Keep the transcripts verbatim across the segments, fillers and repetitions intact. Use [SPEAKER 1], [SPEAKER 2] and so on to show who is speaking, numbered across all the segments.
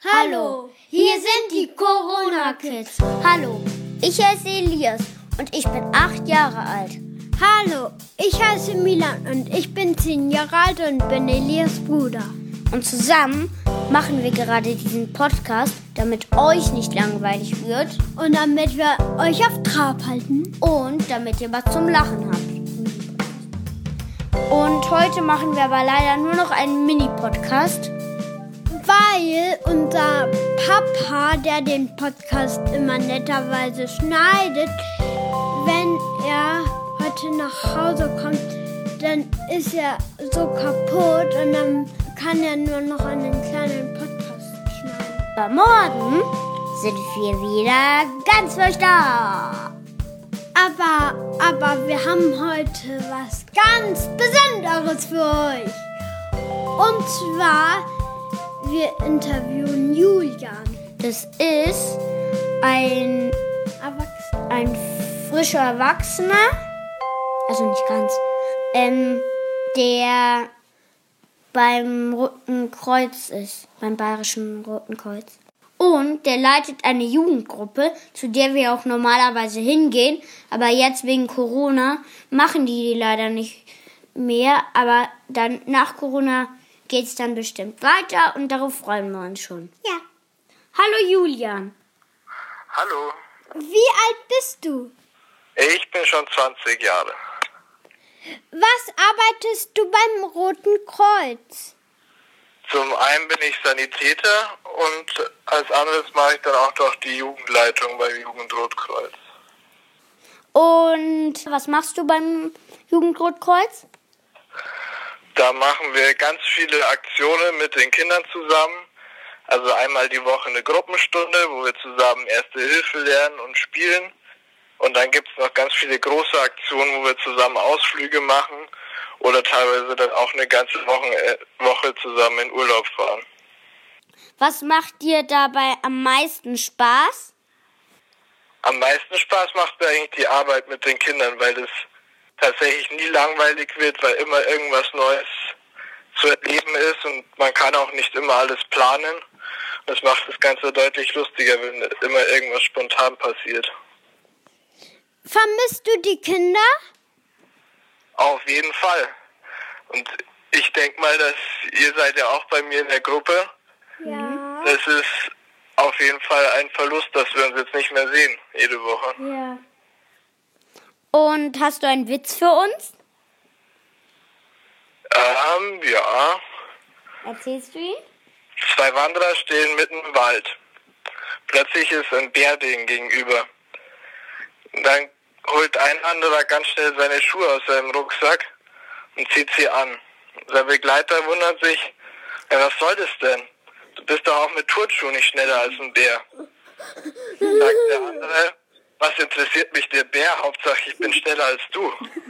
[SPEAKER 1] Hallo, hier sind die Corona-Kids.
[SPEAKER 2] Hallo, ich heiße Elias und ich bin acht Jahre alt.
[SPEAKER 1] Hallo, ich heiße Milan und ich bin zehn Jahre alt und bin Elias Bruder.
[SPEAKER 2] Und zusammen machen wir gerade diesen Podcast, damit euch nicht langweilig wird.
[SPEAKER 1] Und damit wir euch auf Trab halten.
[SPEAKER 2] Und damit ihr was zum Lachen habt. Und heute machen wir aber leider nur noch einen Mini-Podcast.
[SPEAKER 1] Weil unser Papa, der den Podcast immer netterweise schneidet, wenn er heute nach Hause kommt, dann ist er so kaputt und dann kann er nur noch einen kleinen Podcast schneiden.
[SPEAKER 2] Aber morgen sind wir wieder ganz frisch da.
[SPEAKER 1] Aber, aber wir haben heute was ganz Besonderes für euch. Und zwar, wir interviewen Julian.
[SPEAKER 2] Das ist ein,
[SPEAKER 1] Erwachsener.
[SPEAKER 2] ein frischer Erwachsener, also nicht ganz, ähm, der beim Roten Kreuz ist, beim Bayerischen Roten Kreuz. Und der leitet eine Jugendgruppe, zu der wir auch normalerweise hingehen. Aber jetzt wegen Corona machen die die leider nicht mehr. Aber dann nach Corona geht's dann bestimmt weiter und darauf freuen wir uns schon.
[SPEAKER 1] Ja.
[SPEAKER 2] Hallo Julian.
[SPEAKER 3] Hallo,
[SPEAKER 1] Wie alt bist du?
[SPEAKER 3] ich bin schon zwanzig Jahre.
[SPEAKER 1] Was arbeitest du beim Roten Kreuz?
[SPEAKER 3] Zum einen bin ich Sanitäter und als anderes mache ich dann auch noch die Jugendleitung beim Jugendrotkreuz.
[SPEAKER 2] Und was machst du beim Jugendrotkreuz?
[SPEAKER 3] Da machen wir ganz viele Aktionen mit den Kindern zusammen. Also einmal die Woche eine Gruppenstunde, wo wir zusammen Erste Hilfe lernen und spielen. Und dann gibt es noch ganz viele große Aktionen, wo wir zusammen Ausflüge machen oder teilweise dann auch eine ganze Woche, Woche zusammen in Urlaub fahren.
[SPEAKER 2] Was macht dir dabei am meisten Spaß?
[SPEAKER 3] Am meisten Spaß macht mir eigentlich die Arbeit mit den Kindern, weil es tatsächlich nie langweilig wird, weil immer irgendwas Neues zu erleben ist und man kann auch nicht immer alles planen. Das macht das Ganze deutlich lustiger, wenn immer irgendwas spontan passiert.
[SPEAKER 1] Vermisst du die Kinder?
[SPEAKER 3] Auf jeden Fall. Und ich denke mal, dass ihr seid ja auch bei mir in der Gruppe.
[SPEAKER 1] Ja.
[SPEAKER 3] Das ist auf jeden Fall ein Verlust, dass wir uns jetzt nicht mehr sehen, jede Woche.
[SPEAKER 1] Ja.
[SPEAKER 2] Und hast du einen Witz für uns?
[SPEAKER 3] Ähm, ja.
[SPEAKER 2] Erzählst du ihn?
[SPEAKER 3] Zwei Wanderer stehen mitten im Wald. Plötzlich ist ein Bär denen gegenüber. Dann holt ein anderer ganz schnell seine Schuhe aus seinem Rucksack und zieht sie an. Der Begleiter wundert sich, ja, was soll das denn? Du bist doch auch mit Turnschuhen nicht schneller als ein Bär. Sagt der andere, was interessiert mich der Bär? Hauptsache ich bin schneller als du.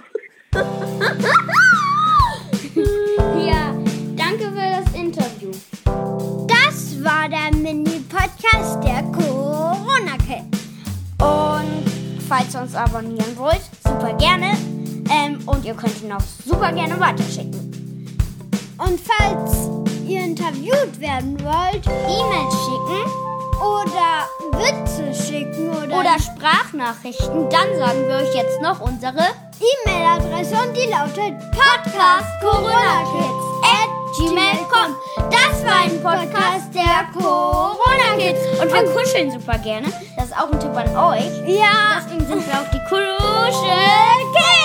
[SPEAKER 2] Ja, danke für das Interview.
[SPEAKER 1] Das war der Mini-Podcast der Corona-Kids.
[SPEAKER 2] Und falls ihr uns abonnieren wollt, super gerne. Ähm, und ihr könnt ihn auch super gerne weiterschicken.
[SPEAKER 1] Und falls ihr interviewt werden wollt,
[SPEAKER 2] E-Mails schicken
[SPEAKER 1] oder Witze schicken oder,
[SPEAKER 2] oder Sprachnachrichten, dann sagen wir euch jetzt noch unsere
[SPEAKER 1] E-Mail-Adresse und die lautet
[SPEAKER 2] podcastcoronakids at gmail punkt com. Das war ein Podcast der Corona-Kids. Und wir kuscheln super gerne. Das ist auch ein Tipp an euch.
[SPEAKER 1] Ja.
[SPEAKER 2] Deswegen sind wir auch die Kuschel-Kids.